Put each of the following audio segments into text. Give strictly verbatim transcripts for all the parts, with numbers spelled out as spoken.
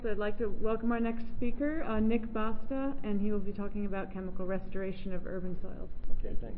I'd like to welcome our next speaker, uh, Nick Basta, and he will be talking about chemical restoration of urban soils. Okay, thanks.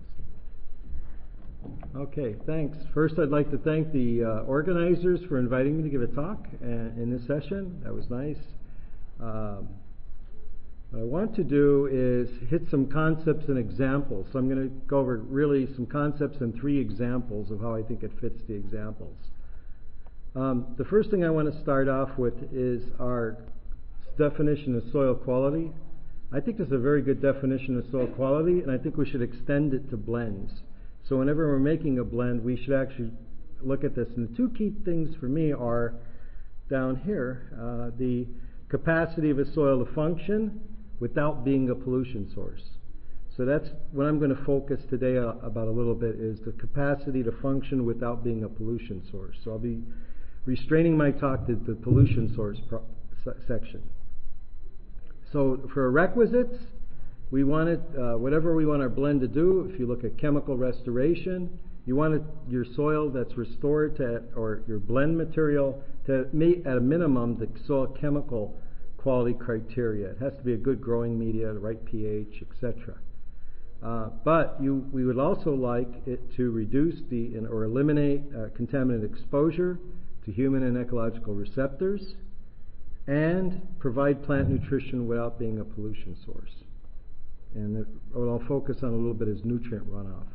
Okay, thanks. First, I'd like to thank the uh, organizers for inviting me to give a talk uh, in this session. That was nice. Um, what I want to do is hit some concepts and examples. So I'm going to go over really some concepts and three examples of how I think it fits the examples. Um, the first thing I want to start off with is our definition of soil quality. I think this is a very good definition of soil quality, and I think we should extend it to blends. So whenever we're making a blend, we should actually look at this. And the two key things for me are down here, uh, the capacity of a soil to function without being a pollution source. So that's what I'm going to focus today uh, about a little bit, is the capacity to function without being a pollution source. So I'll be restraining my talk to the pollution source pro- se- section. So for requisites, we want it, uh, whatever we want our blend to do. If you look at chemical restoration, you want it, your soil that's restored to, or your blend material to meet at a minimum the soil chemical quality criteria. It has to be a good growing media, the right pH, et cetera. Uh, but you, we would also like it to reduce the or eliminate uh, contaminant exposure to human and ecological receptors, and provide plant nutrition without being a pollution source. And it, what I'll focus on a little bit is nutrient runoff.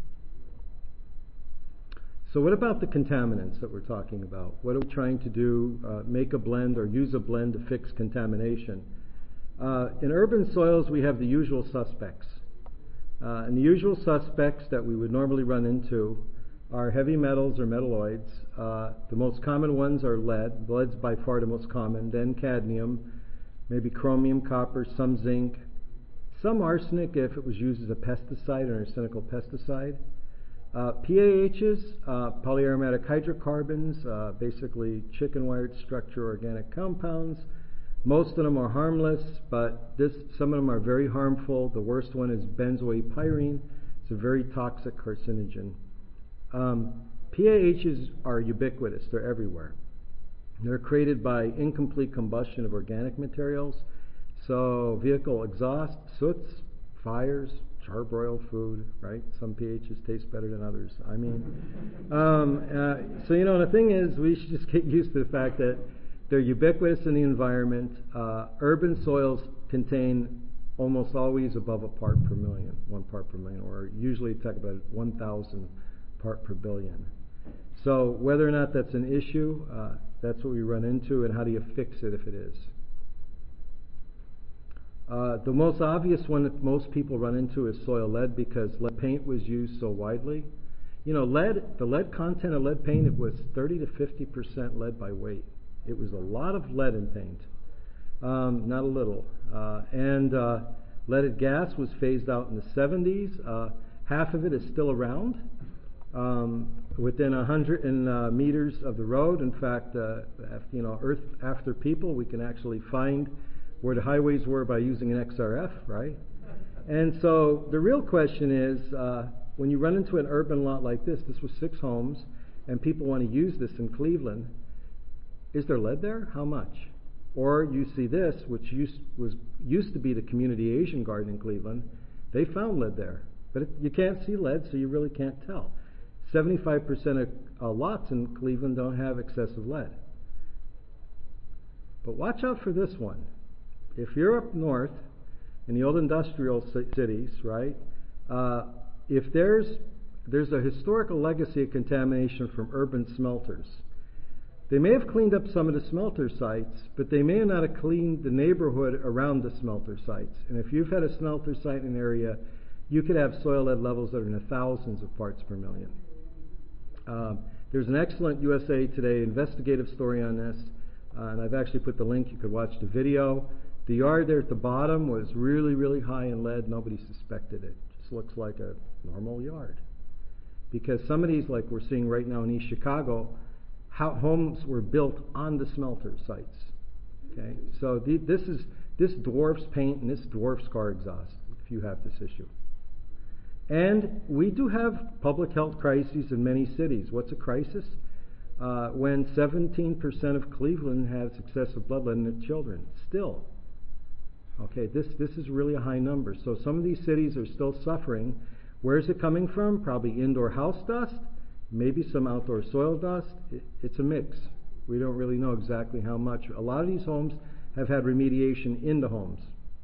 So what about the contaminants that we're talking about? What are we trying to do, uh, make a blend or use a blend to fix contamination? Uh, in urban soils, we have the usual suspects. Uh, and the usual suspects that we would normally run into are heavy metals or metalloids. Uh, the most common ones are lead. Lead's by far the most common. Then cadmium, maybe chromium, copper, some zinc, some arsenic if it was used as a pesticide or an arsenical pesticide. Uh, P A Hs, uh, polyaromatic hydrocarbons, uh, basically chicken-wired structure organic compounds. Most of them are harmless, but this, some of them are very harmful. The worst one is benzoate-pyrene. It's a very toxic carcinogen. Um, P A Hs are ubiquitous. They're everywhere. They're created by incomplete combustion of organic materials. So vehicle exhaust, soots, fires, charbroiled food, right? Some P Hs taste better than others. I mean, um, uh, so you know, the thing is, we should just get used to the fact that they're ubiquitous in the environment. Uh, urban soils contain almost always above a part per million, one part per million, or usually talk about one thousand part per billion. So whether or not that's an issue, uh, that's what we run into, and how do you fix it if it is? Uh, the most obvious one that most people run into is soil lead, because lead paint was used so widely. You know, lead, the lead content of lead paint, it was thirty to fifty percent lead by weight. It was a lot of lead in paint, um, not a little. Uh, and uh, leaded gas was phased out in the seventies. Uh, half of it is still around. Um, within a hundred uh, meters of the road. In fact, uh, after, you know, Earth after people, we can actually find where the highways were by using an X R F, right? And so the real question is, uh, when you run into an urban lot like this, this was six homes, and people want to use this in Cleveland, is there lead there? How much? Or you see this, which used, was, used to be the community Asian garden in Cleveland. They found lead there, but it, you can't see lead, so you really can't tell. seventy-five percent of uh, lots in Cleveland don't have excessive lead. But watch out for this one. If you're up north in the old industrial c- cities, right, uh, if there's there's a historical legacy of contamination from urban smelters. They may have cleaned up some of the smelter sites, but they may not have cleaned the neighborhood around the smelter sites. And if you've had a smelter site in an area, you could have soil lead levels that are in the thousands of parts per million. Uh, there's an excellent U S A Today investigative story on this, uh, and I've actually put the link. You could watch the video. The yard there at the bottom was really, really high in lead. Nobody suspected it. It just looks like a normal yard. Because some of these, like we're seeing right now in East Chicago, how homes were built on the smelter sites. Okay, so the, this is this dwarfs paint and this dwarfs car exhaust if you have this issue. And we do have public health crises in many cities. What's a crisis? uh, when seventeen percent of Cleveland has excessive blood lead in their children. Still. Okay, this, this is really a high number. So some of these cities are still suffering. Where is it coming from? Probably indoor house dust, maybe some outdoor soil dust. It, it's a mix. We don't really know exactly how much. A lot of these homes have had remediation in the homes.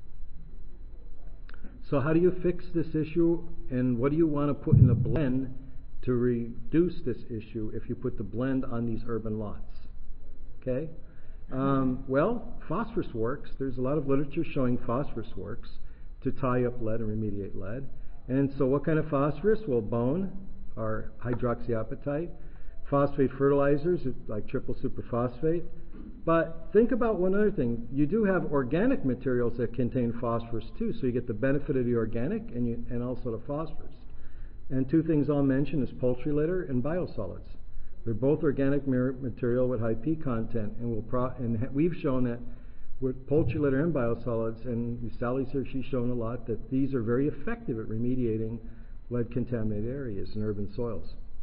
So how do you fix this issue, and what do you want to put in the blend to reduce this issue if you put the blend on these urban lots? Okay? Um, well, phosphorus works. There's a lot of literature showing phosphorus works to tie up lead and remediate lead. And so what kind of phosphorus? Well, bone or hydroxyapatite. Phosphate fertilizers like triple superphosphate. But think about one other thing. You do have organic materials that contain phosphorus too, so you get the benefit of the organic and, you, and also the phosphorus. And two things I'll mention is poultry litter and biosolids. They're both organic material with high P content, and we'll pro- and ha- we've shown that with poultry litter and biosolids, and Sally's here, she's shown a lot, that these are very effective at remediating lead-contaminated areas in urban soils.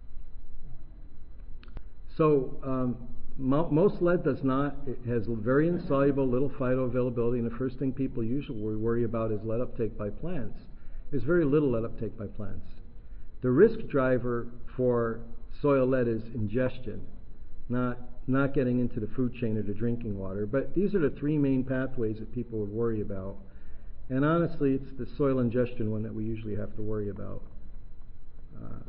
So um, mo- most lead does not. It has very insoluble, little phytoavailability, and the first thing people usually worry about is lead uptake by plants. There's very little lead uptake by plants. The risk driver for soil lead is ingestion, not not getting into the food chain or the drinking water. But these are the three main pathways that people would worry about. And honestly, it's the soil ingestion one that we usually have to worry about. Uh,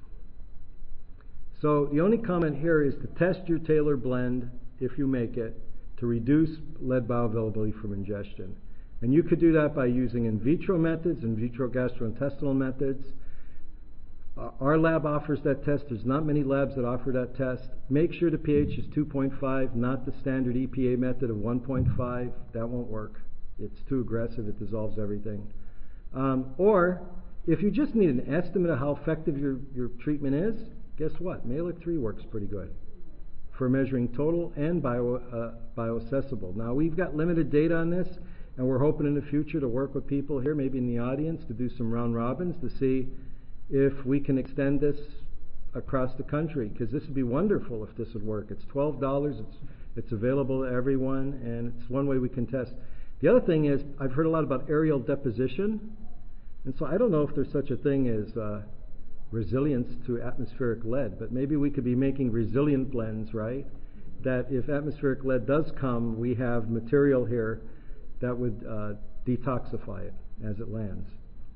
so the only comment here is to test your Taylor blend, if you make it, to reduce lead bioavailability from ingestion. And you could do that by using in vitro methods, in vitro gastrointestinal methods. Uh, our lab offers that test. There's not many labs that offer that test. Make sure the pH is two point five, not the standard E P A method of one point five. That won't work. It's too aggressive. It dissolves everything. Um, or, if you just need an estimate of how effective your, your treatment is, guess what? Mehlich three works pretty good for measuring total and bio, uh, bioaccessible. Now, we've got limited data on this, and we're hoping in the future to work with people here, maybe in the audience, to do some round robins to see if we can extend this across the country, because this would be wonderful if this would work. It's twelve dollars, it's, it's available to everyone, and it's one way we can test. The other thing is, I've heard a lot about aerial deposition, and so I don't know if there's such a thing as uh, resilience to atmospheric lead, but maybe we could be making resilient blends, right? That if atmospheric lead does come, we have material here that would uh, detoxify it as it lands.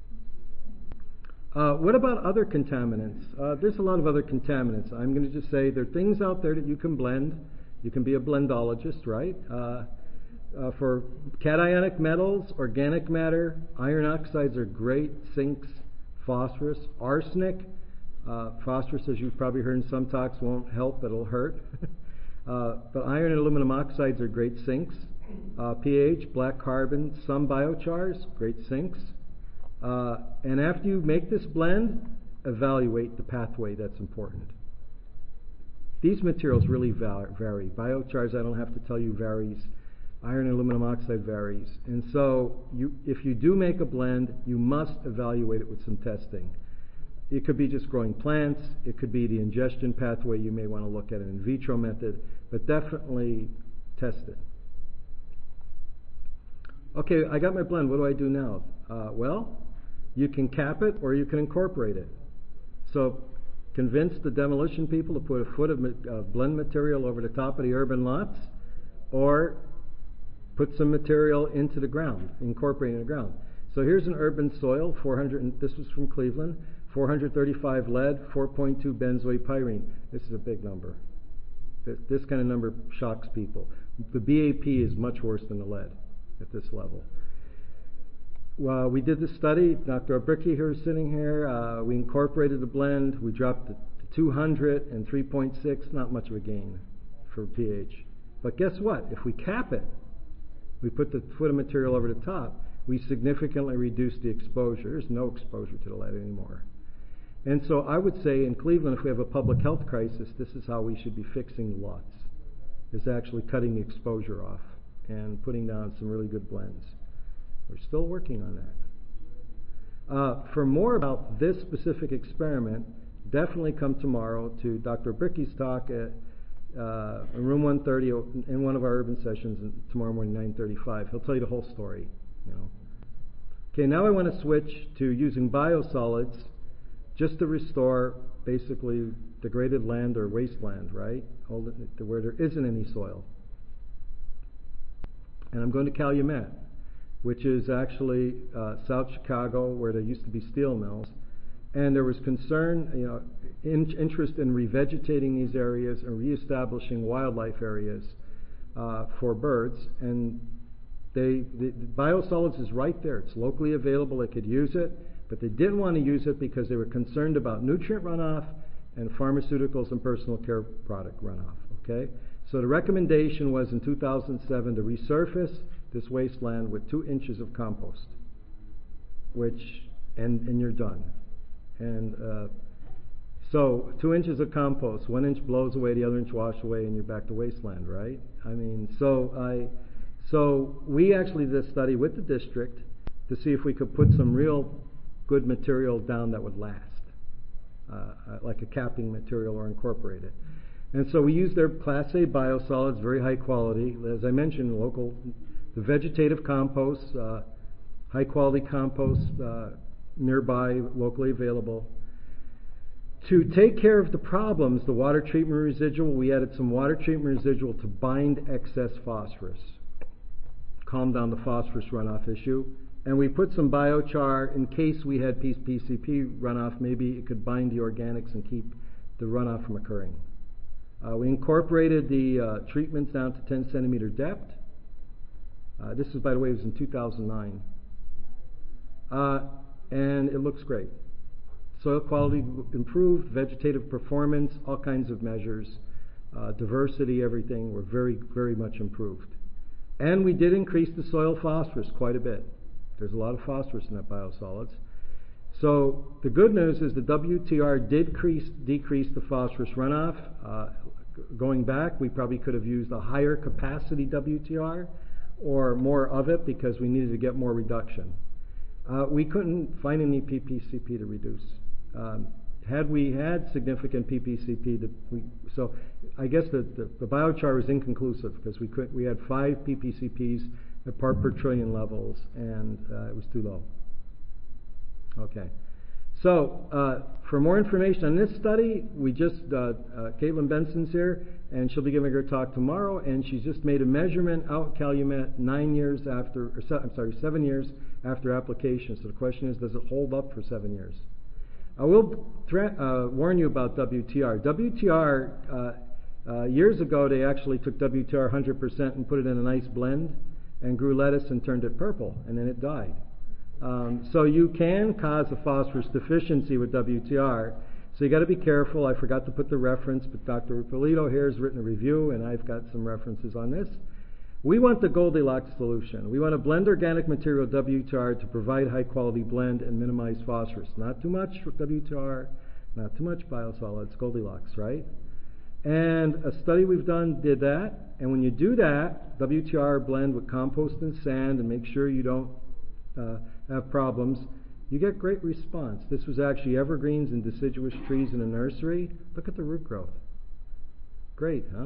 Uh, what about other contaminants? Uh, there's a lot of other contaminants. I'm going to just say there are things out there that you can blend. You can be a blendologist, right? Uh, uh, for cationic metals, organic matter, iron oxides are great, sinks, phosphorus, arsenic. Uh, phosphorus, as you've probably heard in some talks, won't help, it'll hurt. uh, but iron and aluminum oxides are great sinks. Uh, pH, black carbon, some biochars, great sinks. Uh, and after you make this blend, evaluate the pathway. That's important. These materials really vary. Biochars, I don't have to tell you, varies. Iron and aluminum oxide varies. And so you, if you do make a blend, you must evaluate it with some testing. It could be just growing plants. It could be the ingestion pathway. You may want to look at an in vitro method. But definitely test it. Okay, I got my blend. What do I do now? Uh, well, you can cap it or you can incorporate it. So convince the demolition people to put a foot of uh, blend material over the top of the urban lots, or put some material into the ground, incorporating the ground. So here's an urban soil, four hundred, this was from Cleveland, four hundred thirty-five lead, four point two benzoate pyrene. This is a big number. This, this kind of number shocks people. The B A P is much worse than the lead at this level. Well, we did this study. Doctor Obricki here is sitting here. Uh, we incorporated the blend. We dropped it to two hundred and three point six. Not much of a gain for pH. But guess what? If we cap it, we put the foot of material over the top, we significantly reduce the exposure. There's no exposure to the lead anymore. And so I would say in Cleveland, if we have a public health crisis, this is how we should be fixing the lots, is actually cutting the exposure off and putting down some really good blends. We're still working on that. Uh, for more about this specific experiment, definitely come tomorrow to Doctor Obricki's talk at uh, in room one thirty in one of our urban sessions tomorrow morning, nine thirty-five. He'll tell you the whole story. You know. Okay, now I want to switch to using biosolids just to restore basically degraded land or wasteland, right? All the, where there isn't any soil. And I'm going to Calumet, which is actually uh, South Chicago, where there used to be steel mills. And there was concern, you know, in, interest in revegetating these areas and reestablishing wildlife areas uh, for birds. And they, the, the biosolids is right there. It's locally available. They could use it, but they didn't want to use it because they were concerned about nutrient runoff and pharmaceuticals and personal care product runoff. Okay, so the recommendation was in two thousand seven to resurface this wasteland with two inches of compost, which and and you're done. And uh, so two inches of compost, one inch blows away, the other inch washes away, and you're back to wasteland, right? I mean, so I, so we actually did a study with the district to see if we could put some real good material down that would last, uh, like a capping material, or incorporate it. And so we used their Class A biosolids, very high quality. As I mentioned, local, the vegetative compost, uh, high quality compost. Uh, nearby, locally available. To take care of the problems, the water treatment residual, we added some water treatment residual to bind excess phosphorus, calm down the phosphorus runoff issue, and we put some biochar in case we had P C P runoff. Maybe it could bind the organics and keep the runoff from occurring. Uh, we incorporated the uh, treatments down to ten centimeter depth. Uh, this is, by the way, it was in two thousand nine. Uh, and it looks great. Soil quality improved, vegetative performance, all kinds of measures, uh, diversity, everything were very, very much improved. And we did increase the soil phosphorus quite a bit. There's a lot of phosphorus in that biosolids. So the good news is the W T R did crease, decrease the phosphorus runoff. Uh, going back, we probably could have used a higher capacity W T R or more of it because we needed to get more reduction. Uh, we couldn't find any P P C P to reduce. Um, had we had significant P P C P, that we, so I guess the, the, the biochar was inconclusive because we could we had five P P C Ps at part per trillion levels, and uh, it was too low. Okay, so uh, for more information on this study, we just uh, uh, Caitlin Benson's here, and she'll be giving her talk tomorrow, and she's just made a measurement out at Calumet nine years after, or se- I'm sorry, seven years after application. So the question is, does it hold up for seven years? I will thre- uh, warn you about W T R. W T R, uh, uh, years ago, they actually took W T R one hundred percent and put it in a nice blend and grew lettuce and turned it purple, and then it died. Um, so you can cause a phosphorus deficiency with W T R. So you got to be careful. I forgot to put the reference, but Doctor Polito here has written a review, and I've got some references on this. We want the Goldilocks solution. We want to blend organic material W T R to provide high quality blend and minimize phosphorus. Not too much W T R, not too much biosolids, Goldilocks, right? And a study we've done did that. And when you do that, W T R blend with compost and sand and make sure you don't uh, have problems, you get great response. This was actually evergreens and deciduous trees in a nursery. Look at the root growth. Great, huh?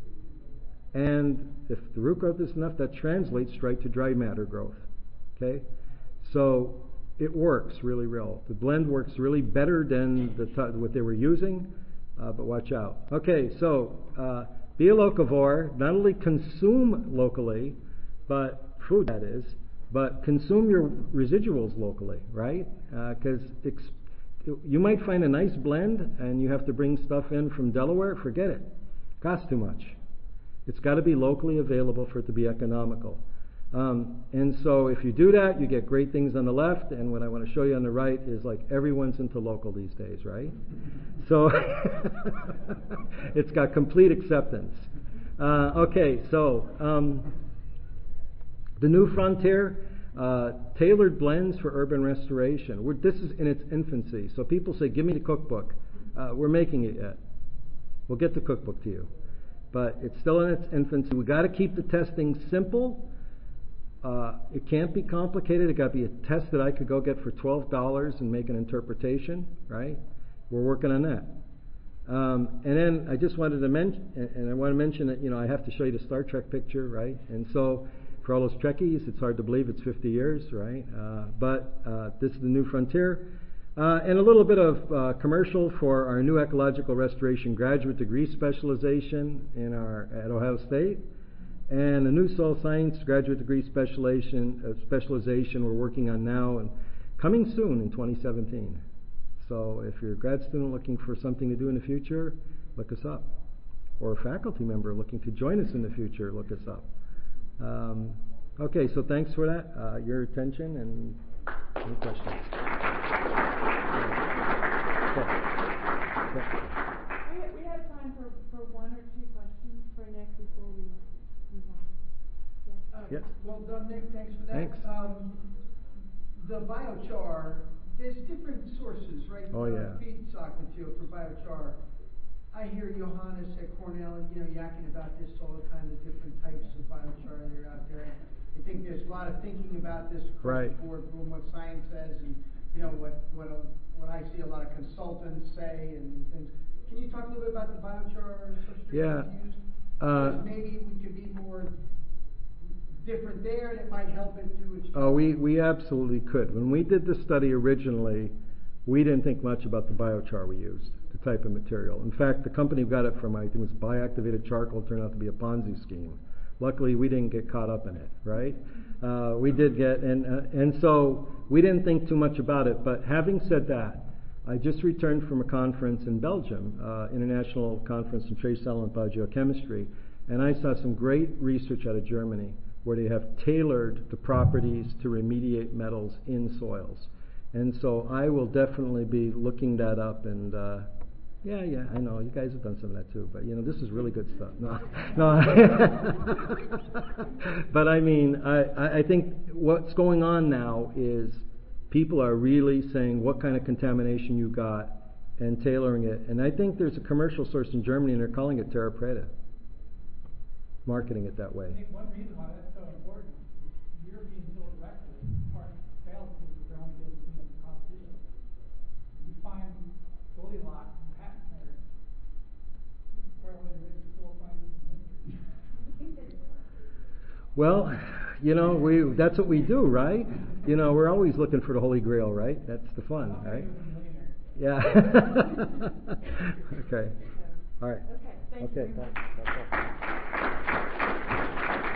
And if the root growth is enough, that translates straight to dry matter growth. Okay? So it works really well. The blend works really better than the t- what they were using, uh, but watch out. Okay, so uh, be a locavore. Not only consume locally, but food that is, but consume your residuals locally, right? Because uh, ex- you might find a nice blend and you have to bring stuff in from Delaware. Forget it. Costs too much. It's got to be locally available for it to be economical. Um, and so if you do that, you get great things on the left, and what I want to show you on the right is like everyone's into local these days, right? So it's got complete acceptance. Uh, okay, so um, the new frontier, uh, tailored blends for urban restoration. We're, this is in its infancy. So people say, give me the cookbook. Uh, we're making it yet. We'll get the cookbook to you. But it's still in its infancy. We've got to keep the testing simple. Uh, it can't be complicated. It got to be a test that I could go get for twelve dollars and make an interpretation, right? We're working on that. Um, and then I just wanted to mention, and I want to mention that, you know, I have to show you the Star Trek picture, right? And so, for all those Trekkies, it's hard to believe it's fifty years, right? Uh, but uh, this is the New Frontier. Uh, and a little bit of uh, commercial for our new ecological restoration graduate degree specialization in our at Ohio State, and the new soil science graduate degree specialization uh, specialization we're working on now and coming soon in twenty seventeen. So if you're a grad student looking for something to do in the future, look us up. Or a faculty member looking to join us in the future, look us up. Um, okay, so thanks for that, uh, your attention, and any questions? Okay. Okay. We, we have time for, for one or two questions for Nick before we move on. Yes. Uh, Yes. Well done, Nick. Thanks for that. Thanks. Um, the biochar, there's different sources, right? Oh, yeah. Uh, feedstock material for biochar. I hear Johannes at Cornell, you know, yakking about this all the time, the different types of biochar that are out there. I think there's a lot of thinking about this across Right. the board from what science says and, you know, what, what, a, what I see a lot of consultants say and things. Can you talk a little bit about the biochar substrate Yeah. that's used? Uh, Because maybe we could be more different there, and it might help it do its job. Oh, we, we absolutely could. When we did the study originally, we didn't think much about the biochar we used, the type of material. In fact, the company who got it from, I think it was bioactivated charcoal, turned out to be a Ponzi scheme. Luckily, we didn't get caught up in it, right? Uh, we did get, and uh, and so we didn't think too much about it. But having said that, I just returned from a conference in Belgium, uh, International Conference on Trace Element Biogeochemistry, and I saw some great research out of Germany where they have tailored the properties to remediate metals in soils. And so I will definitely be looking that up, and uh, yeah, yeah, I know, you guys have done some of that too, but you know, this is really good stuff. No, no. But I mean, I, I think what's going on now is people are really saying what kind of contamination you got and tailoring it. And I think there's a commercial source in Germany, and they're calling it Terra Preta, marketing it that way. I think one reason why that's so important is European soil directly part fails because the ground field is clean up the competition. We find Goldilocks and patent center probably the richest soil scientists in history. Well, you know, we that's what we do, right? You know, we're always looking for the Holy Grail, right? That's the fun, right? Yeah. Okay. All right. Okay, thank you Okay, very much. thanks. That's all.